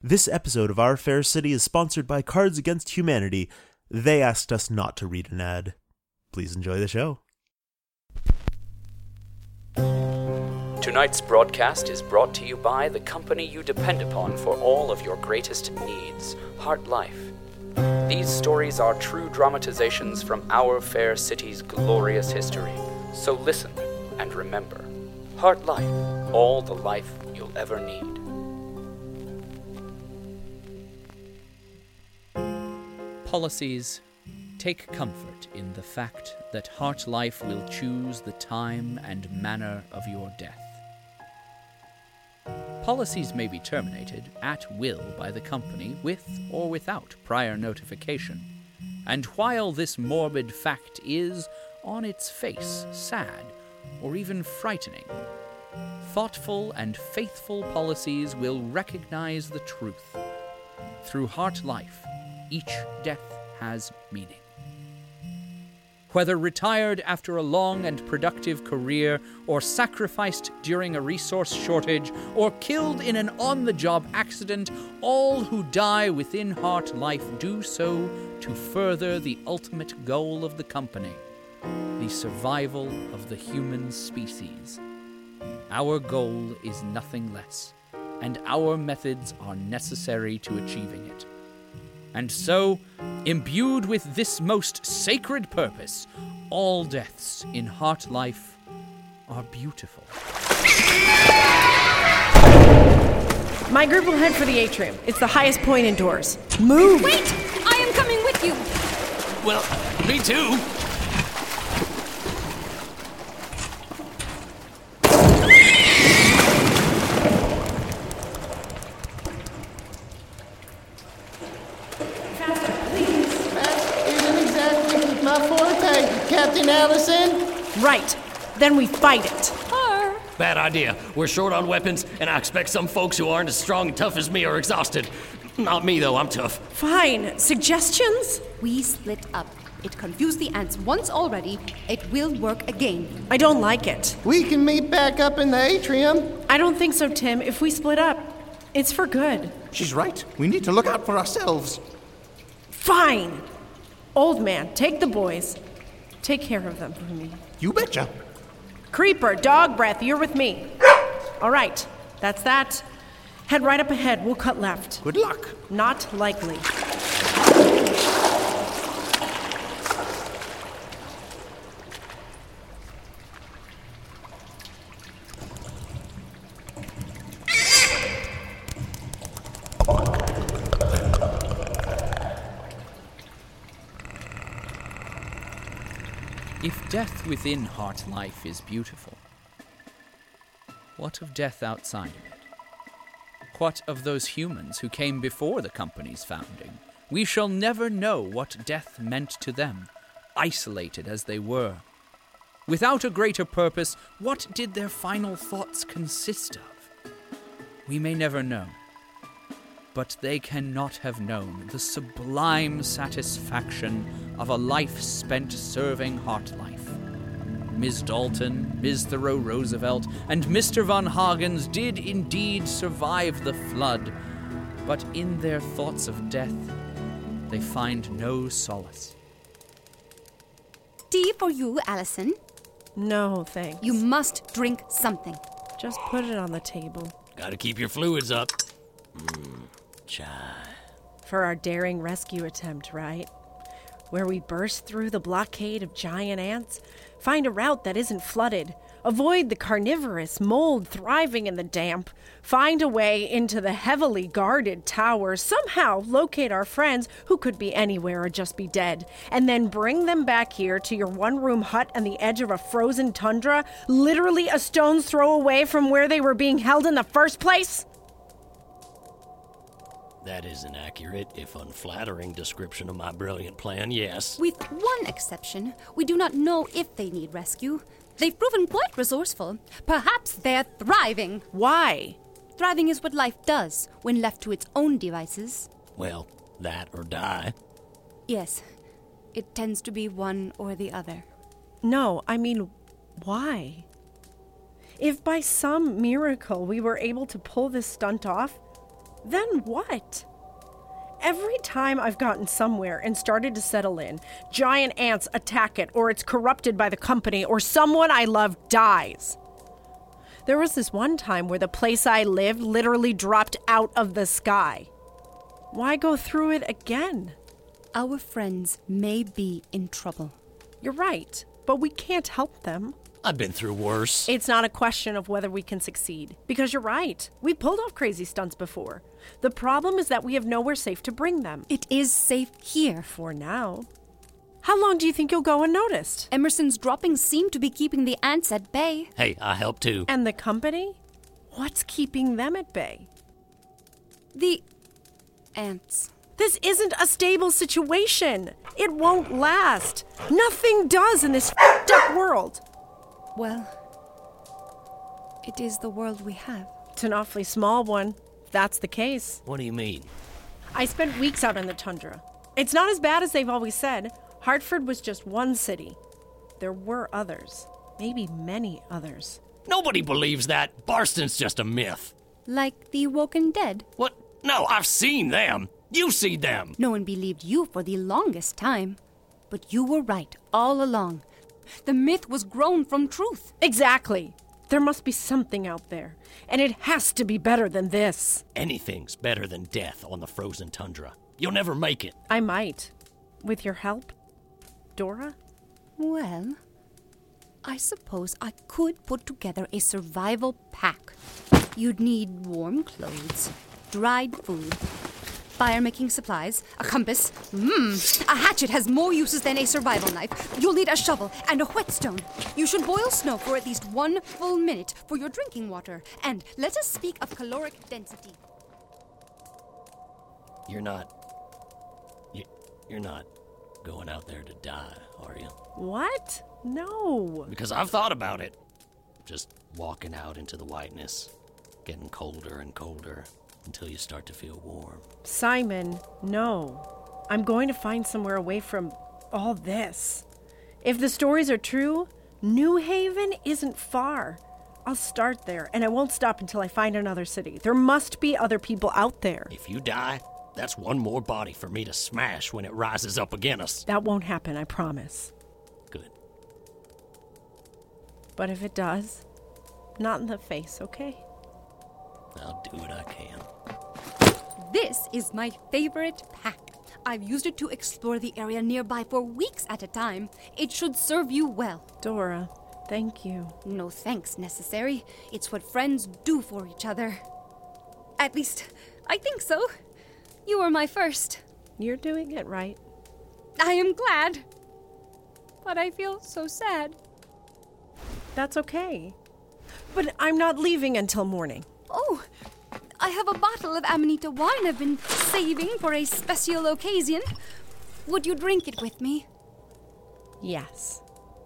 This episode of Our Fair City is sponsored by Cards Against Humanity. They asked us not to read an ad. Please enjoy the show. Tonight's broadcast is brought to you by the company you depend upon for all of your greatest needs, Heart Life. These stories are true dramatizations from Our Fair City's glorious history. So listen and remember, Heart Life, all the life you'll ever need. Policies, take comfort in the fact that Heart Life will choose the time and manner of your death. Policies may be terminated at will by the company with or without prior notification. And while this morbid fact is, on its face, sad or even frightening, thoughtful and faithful policies will recognize the truth. Through Heart Life, each death has meaning. Whether retired after a long and productive career, or sacrificed during a resource shortage, or killed in an on-the-job accident, all who die within Heart Life do so to further the ultimate goal of the company, the survival of the human species. Our goal is nothing less, and our methods are necessary to achieving it. And so, imbued with this most sacred purpose, all deaths in Heart Life are beautiful. My group will head for the atrium. It's the highest point indoors. Move! Wait! I am coming with you! Well, me too. Captain Allison? Right. Then we fight it. Bad idea. We're short on weapons, and I expect some folks who aren't as strong and tough as me are exhausted. Not me, though. I'm tough. Fine. Suggestions? We split up. It confused the ants once already. It will work again. I don't like it. We can meet back up in the atrium. I don't think so, Tim. If we split up, it's for good. She's right. We need to look out for ourselves. Fine. Old man, take the boys. Take care of them for me. You betcha. Creeper, dog breath, you're with me. All right, that's that. Head right up ahead. We'll cut left. Good luck. Not likely. If death within Heart Life is beautiful, what of death outside of it? What of those humans who came before the company's founding? We shall never know what death meant to them, isolated as they were. Without a greater purpose, what did their final thoughts consist of? We may never know. But they cannot have known the sublime satisfaction of a life spent serving Heart Life. Ms. Dalton, Ms. Thoreau Roosevelt, and Mr. Von Hagens did indeed survive the flood, but in their thoughts of death, they find no solace. Tea for you, Allison. No, thanks. You must drink something. Just put it on the table. Gotta keep your fluids up. Chai. For our daring rescue attempt, right? Where we burst through the blockade of giant ants, find a route that isn't flooded, avoid the carnivorous mold thriving in the damp, find a way into the heavily guarded tower, somehow locate our friends who could be anywhere or just be dead, and then bring them back here to your one-room hut on the edge of a frozen tundra, literally a stone's throw away from where they were being held in the first place? That is an accurate, if unflattering, description of my brilliant plan, yes. With one exception, we do not know if they need rescue. They've proven quite resourceful. Perhaps they're thriving. Why? Thriving is what life does when left to its own devices. Well, that or die. Yes, it tends to be one or the other. No, I mean, why? If by some miracle we were able to pull this stunt off, Then what? Every time I've gotten somewhere and started to settle in, giant ants attack it, or it's corrupted by the company, or someone I love dies. There was this one time where the place I lived literally dropped out of the sky. Why go through it again? Our friends may be in trouble. You're right, but we can't help them. I've been through worse. It's not a question of whether we can succeed, because you're right. We pulled off crazy stunts before. The problem is that we have nowhere safe to bring them. It is safe here. For now. How long do you think you'll go unnoticed? Emerson's droppings seem to be keeping the ants at bay. Hey, I help too. And the company? What's keeping them at bay? The ants. This isn't a stable situation. It won't last. Nothing does in this f***ed up world. Well, it is the world we have. It's an awfully small one, if that's the case. What do you mean? I spent weeks out in the tundra. It's not as bad as they've always said. Hartford was just one city. There were others. Maybe many others. Nobody believes that. Barston's just a myth. Like the Woken Dead. What? No, I've seen them. You see them. No one believed you for the longest time. But you were right all along. The myth was grown from truth. Exactly. There must be something out there. And it has to be better than this. Anything's better than death on the frozen tundra. You'll never make it. I might. With your help, Dora? Well, I suppose I could put together a survival pack. You'd need warm clothes, dried food, fire-making supplies, a compass. A hatchet has more uses than a survival knife. You'll need a shovel and a whetstone. You should boil snow for at least 1 full minute for your drinking water. And let us speak of caloric density. You're not going out there to die, are you? What? No. Because I've thought about it. Just walking out into the whiteness, getting colder and colder until you start to feel warm. Simon, no. I'm going to find somewhere away from all this. If the stories are true, New Haven isn't far. I'll start there, and I won't stop until I find another city. There must be other people out there. If you die, that's one more body for me to smash when it rises up against us. That won't happen, I promise. Good. But if it does, not in the face, okay? I'll do what I can. This is my favorite pack. I've used it to explore the area nearby for weeks at a time. It should serve you well. Dora, thank you. No thanks necessary. It's what friends do for each other. At least, I think so. You were my first. You're doing it right. I am glad. But I feel so sad. That's okay. But I'm not leaving until morning. Oh, I have a bottle of Amanita wine I've been saving for a special occasion. Would you drink it with me? Yes.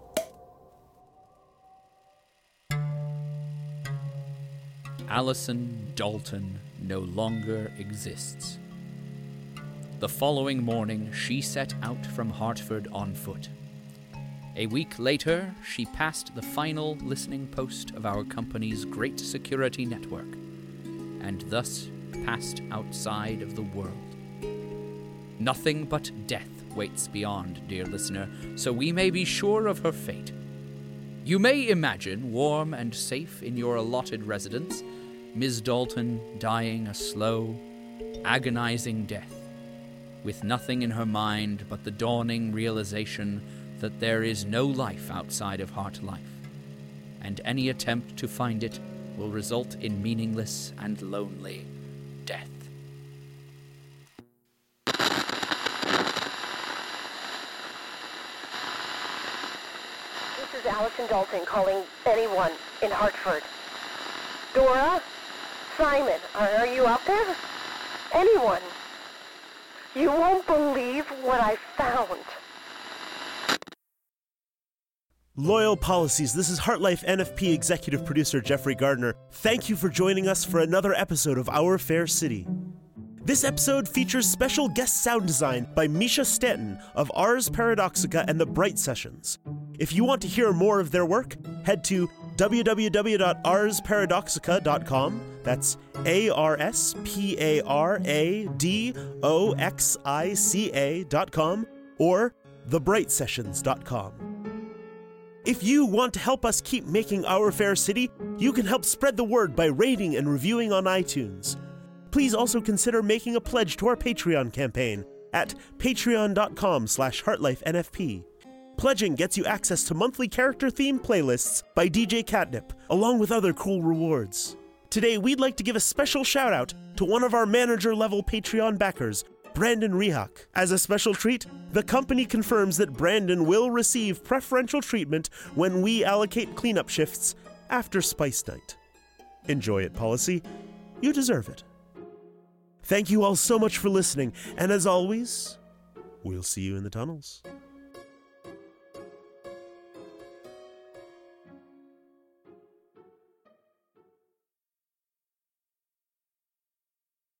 Allison Dalton no longer exists. The following morning, she set out from Hartford on foot. A week later, she passed the final listening post of our company's great security network, and thus passed outside of the world. Nothing but death waits beyond, dear listener, so we may be sure of her fate. You may imagine, warm and safe in your allotted residence, Ms. Dalton dying a slow, agonizing death, with nothing in her mind but the dawning realization that there is no life outside of Heart Life, and any attempt to find it will result in meaningless and lonely death. This is Allison Dalton calling anyone in Hartford. Dora? Simon, are you out there? Anyone? You won't believe what I found. Loyal Policies, this is HeartLife NFP executive producer Jeffrey Gardner. Thank you for joining us for another episode of Our Fair City. This episode features special guest sound design by Misha Stanton of Ars Paradoxica and the Bright Sessions. If you want to hear more of their work, head to www.arsparadoxica.com, That's ARSPARADOXICA.com or thebrightsessions.com. If you want to help us keep making Our Fair City, you can help spread the word by rating and reviewing on iTunes. Please also consider making a pledge to our Patreon campaign at patreon.com/heartlifenfp. Pledging gets you access to monthly character-themed playlists by DJ Catnip, along with other cool rewards. Today, we'd like to give a special shout-out to one of our manager-level Patreon backers, Brandon Rehak. As a special treat, the company confirms that Brandon will receive preferential treatment when we allocate cleanup shifts after Spice Night. Enjoy it, Policy. You deserve it. Thank you all so much for listening, and as always, we'll see you in the tunnels.